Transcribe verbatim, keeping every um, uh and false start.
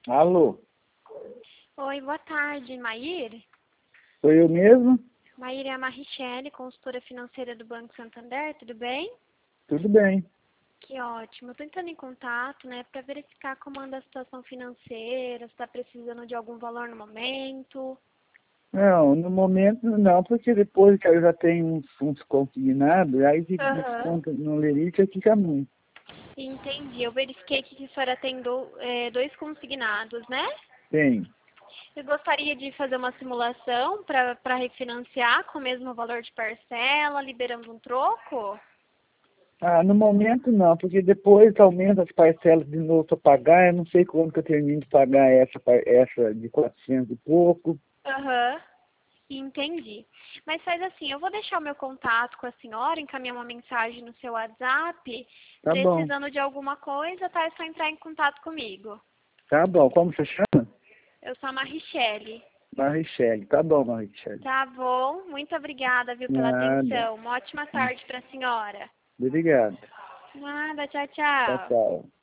Alô, Oi, boa tarde, Maír. sou eu mesmo? Maír é a Marichele, consultora financeira do Banco Santander, tudo bem? Tudo bem. Que ótimo. Estou entrando em contato, né, para verificar como anda a situação financeira, se está precisando de algum valor no momento. Não, no momento não, porque depois que eu já tenho uns, uns consignados, aí se Aham. desconta no lerite fica muito. Entendi. Eu verifiquei que a senhora tem do- é, dois consignados, né? Tem. Eu gostaria de fazer uma simulação para para refinanciar com o mesmo valor de parcela, liberando um troco? Ah, no momento não, porque depois aumenta as parcelas de novo para pagar, eu não sei quando que eu termino de pagar essa, par- essa de quatrocentos e pouco. Aham. Entendi. Mas faz assim, eu vou deixar o meu contato com a senhora, encaminhar uma mensagem no seu WhatsApp. Tá bom, Precisando de alguma coisa, tá? É só entrar em contato comigo. tá bom. Como você chama? Eu sou a Marichele. Marichele. Tá bom, Marichele. Tá bom? Muito obrigada, viu, pela Nada. atenção. Uma ótima tarde para a senhora. Obrigado. Nada, tchau, Tchau, tchau. tchau.